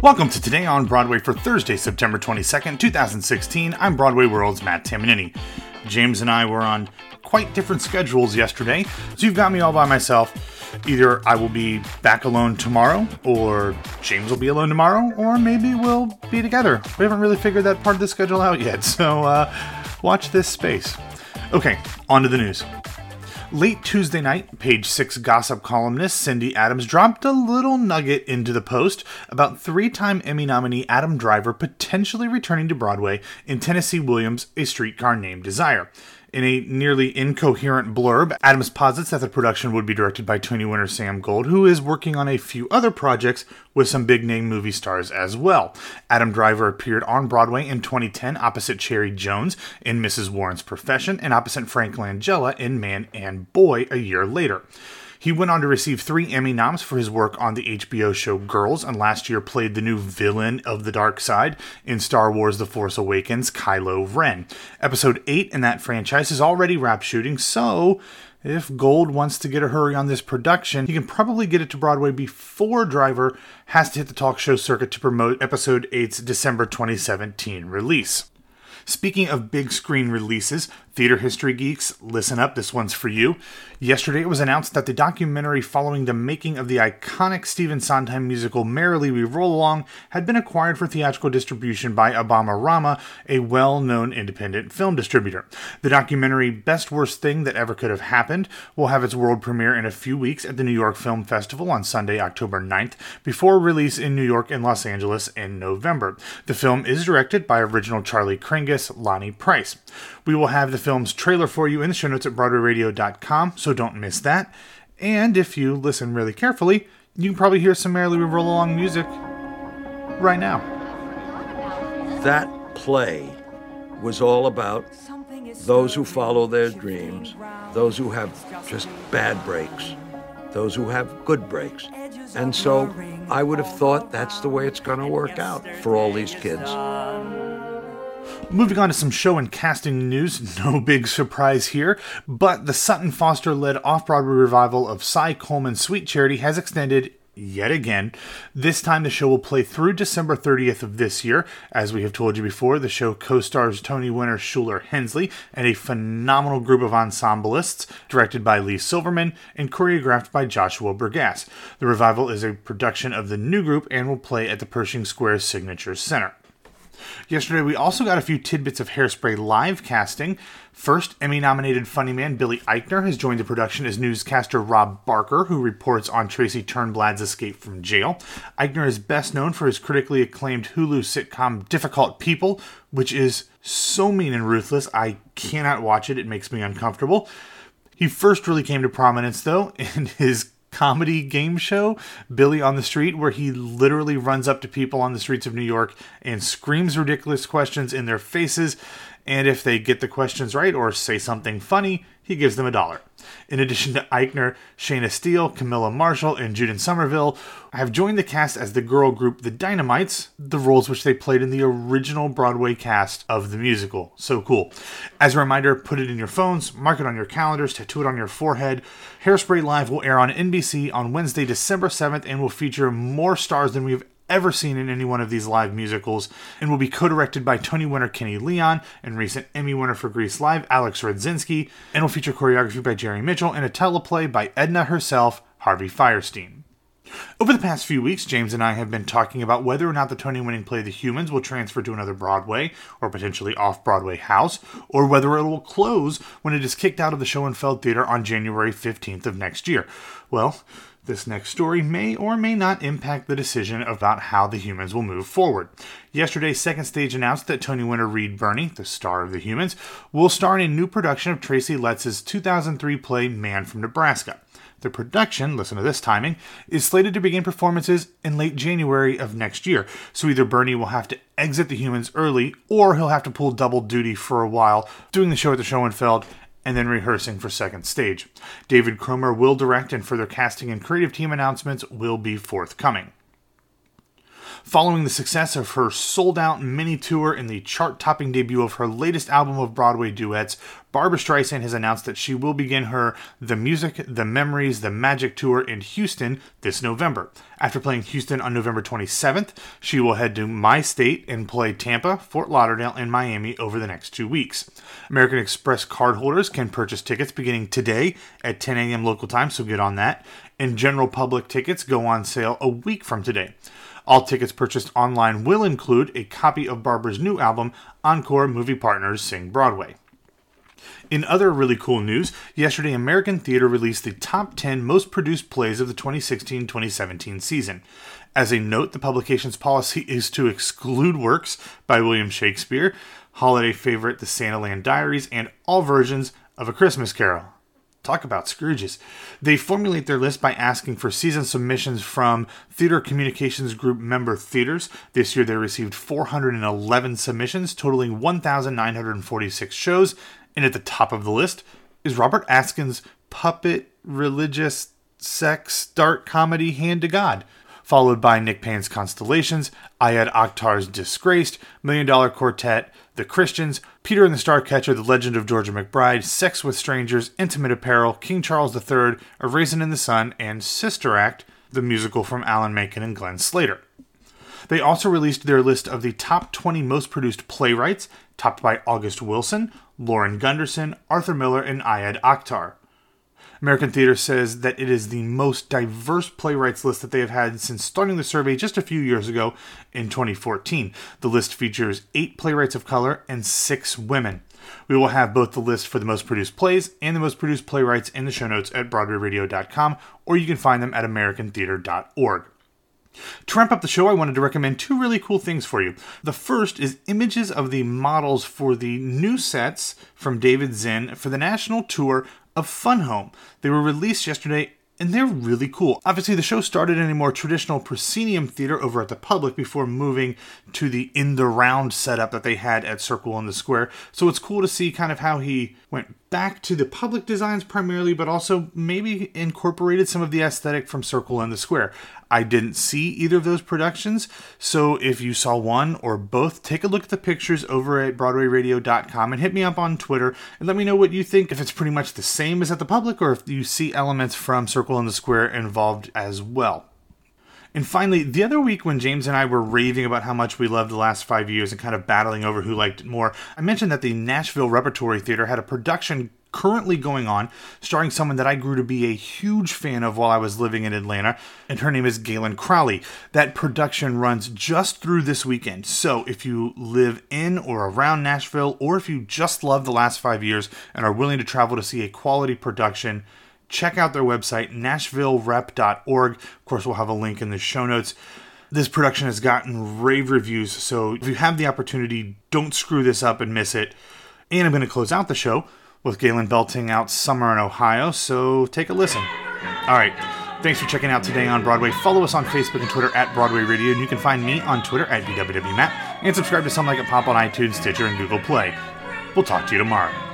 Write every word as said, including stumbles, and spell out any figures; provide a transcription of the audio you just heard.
Welcome to Today on Broadway for Thursday, September twenty-second, twenty sixteen. I'm Broadway World's Matt Tamanini. James and I were on quite different schedules yesterday, so you've got me all by myself. Either I will be back alone tomorrow, or James will be alone tomorrow, or maybe we'll be together. We haven't really figured that part of the schedule out yet, so uh, watch this space. Okay, on to the news. Late Tuesday night, Page Six gossip columnist Cindy Adams dropped a little nugget into the Post about three-time Emmy nominee Adam Driver potentially returning to Broadway in Tennessee Williams' A Streetcar Named Desire. In a nearly incoherent blurb, Adams posits that the production would be directed by Tony winner Sam Gold, who is working on a few other projects with some big-name movie stars as well. Adam Driver appeared on Broadway in twenty ten opposite Cherry Jones in Missus Warren's Profession and opposite Frank Langella in Man and Boy a year later. He went on to receive three Emmy noms for his work on the H B O show Girls, and last year played the new villain of the dark side in Star Wars The Force Awakens, Kylo Ren. Episode eight in that franchise is already wrapped shooting, so if Gold wants to get a hurry on this production, he can probably get it to Broadway before Driver has to hit the talk show circuit to promote Episode eight's December twenty seventeen release. Speaking of big screen releases, theater history geeks, listen up, this one's for you. Yesterday it was announced that the documentary following the making of the iconic Stephen Sondheim musical Merrily We Roll Along had been acquired for theatrical distribution by Abomarama, a well-known independent film distributor. The documentary Best Worst Thing That Ever Could Have Happened will have its world premiere in a few weeks at the New York Film Festival on Sunday, October ninth, before release in New York and Los Angeles in November. The film is directed by original Charlie Kringus, Lonnie Price. We will have the film's trailer for you in the show notes at broadway radio dot com, so don't miss that. And if you listen really carefully, you can probably hear some Merrily We Roll Along music right now. That play was all about those who follow their dreams, those who have just bad breaks, those who have good breaks. And so I would have thought that's the way it's going to work out for all these kids. Moving on to some show and casting news, no big surprise here, but the Sutton Foster-led off-Broadway revival of Cy Coleman's Sweet Charity has extended yet again. This time the show will play through December thirtieth of this year. As we have told you before, the show co-stars Tony winner Shuler Hensley and a phenomenal group of ensemblists, directed by Lee Silverman and choreographed by Joshua Bergasse. The revival is a production of the new group and will play at the Pershing Square Signature Center. Yesterday, we also got a few tidbits of Hairspray live casting. First, Emmy-nominated funny man Billy Eichner has joined the production as newscaster Rob Barker, who reports on Tracy Turnblad's escape from jail. Eichner is best known for his critically acclaimed Hulu sitcom Difficult People, which is so mean and ruthless, I cannot watch it. It makes me uncomfortable. He first really came to prominence, though, in his comedy game show, Billy on the Street, where he literally runs up to people on the streets of New York and screams ridiculous questions in their faces, and if they get the questions right or say something funny, he gives them a dollar. In addition to Eichner, Shayna Steele, Camilla Marshall, and Judith Somerville have joined the cast as the girl group The Dynamites, the roles which they played in the original Broadway cast of the musical. So cool. As a reminder, put it in your phones, mark it on your calendars, tattoo it on your forehead. Hairspray Live will air on N B C on Wednesday, December seventh, and will feature more stars than we've ever seen in any one of these live musicals, and will be co-directed by Tony winner Kenny Leon and recent Emmy winner for Grease Live, Alex Rodzinski, and will feature choreography by Jerry Mitchell and a teleplay by Edna herself, Harvey Fierstein. Over the past few weeks, James and I have been talking about whether or not the Tony-winning play The Humans will transfer to another Broadway, or potentially off-Broadway house, or whether it will close when it is kicked out of the Schoenfeld Theater on January fifteenth of next year. Well, this next story may or may not impact the decision about how The Humans will move forward. Yesterday, Second Stage announced that Tony winner Reed Birney, the star of The Humans, will star in a new production of Tracy Letts' two thousand three play Man from Nebraska. The production, listen to this timing, is slated to begin performances in late January of next year, so either Birney will have to exit The Humans early, or he'll have to pull double duty for a while, doing the show at the Schoenfeld and then rehearsing for Second Stage. David Cromer will direct, and further casting and creative team announcements will be forthcoming. Following the success of her sold-out mini tour and the chart-topping debut of her latest album of Broadway duets, Barbra Streisand has announced that she will begin her The Music, The Memories, The Magic tour in Houston this November. After playing Houston on November twenty-seventh, she will head to my state and play Tampa, Fort Lauderdale, and Miami over the next two weeks. American Express cardholders can purchase tickets beginning today at ten a.m. local time, so get on that. And general public tickets go on sale a week from today. All tickets purchased online will include a copy of Barbra's new album, Encore Movie Partners Sing Broadway. In other really cool news, yesterday American Theater released the top ten most produced plays of the twenty sixteen twenty seventeen season. As a note, the publication's policy is to exclude works by William Shakespeare, holiday favorite The Santaland Diaries, and all versions of A Christmas Carol. Talk about Scrooges. They formulate their list by asking for season submissions from Theater Communications Group member theaters. This year they received four hundred eleven submissions, totaling one thousand nine hundred forty-six shows. And at the top of the list is Robert Askin's puppet, religious, sex, dark comedy Hand to God, followed by Nick Payne's Constellations, Ayad Akhtar's Disgraced, Million Dollar Quartet, The Christians, Peter and the Starcatcher, The Legend of Georgia McBride, Sex with Strangers, Intimate Apparel, King Charles the Third, A Raisin in the Sun, and Sister Act, the musical from Alan Menken and Glenn Slater. They also released their list of the top twenty most produced playwrights, topped by August Wilson, Lauren Gunderson, Arthur Miller, and Ayad Akhtar. American Theater says that it is the most diverse playwrights list that they have had since starting the survey just a few years ago in twenty fourteen. The list features eight playwrights of color and six women. We will have both the list for the most produced plays and the most produced playwrights in the show notes at broadway radio dot com, or you can find them at american theater dot org. To wrap up the show, I wanted to recommend two really cool things for you. The first is images of the models for the new sets from David Zinn for the national tour of Fun Home. They were released yesterday, and they're really cool. Obviously, the show started in a more traditional proscenium theater over at the Public before moving to the in the round setup that they had at Circle in the Square. So it's cool to see kind of how he went back to the Public designs primarily, but also maybe incorporated some of the aesthetic from Circle in the Square. I didn't see either of those productions, so if you saw one or both, take a look at the pictures over at broadway radio dot com and hit me up on Twitter and let me know what you think, if it's pretty much the same as at the Public or if you see elements from Circle in the Square involved as well. And finally, the other week when James and I were raving about how much we loved the last five years and kind of battling over who liked it more, I mentioned that the Nashville Repertory Theater had a production currently going on starring someone that I grew to be a huge fan of while I was living in Atlanta, and her name is Galen Crowley. That production runs just through this weekend, so if you live in or around Nashville, or if you just love the last five years and are willing to travel to see a quality production, check out their website, nashville rep dot org. Of course, we'll have a link in the show notes. This production has gotten rave reviews, so if you have the opportunity, don't screw this up and miss it. And I'm going to close out the show with Galen belting out Summer in Ohio, so take a listen. All right, thanks for checking out Today on Broadway. Follow us on Facebook and Twitter at Broadway Radio, and you can find me on Twitter at B W W Matt, and subscribe to Some Like It Pop on iTunes, Stitcher, and Google Play. We'll talk to you tomorrow.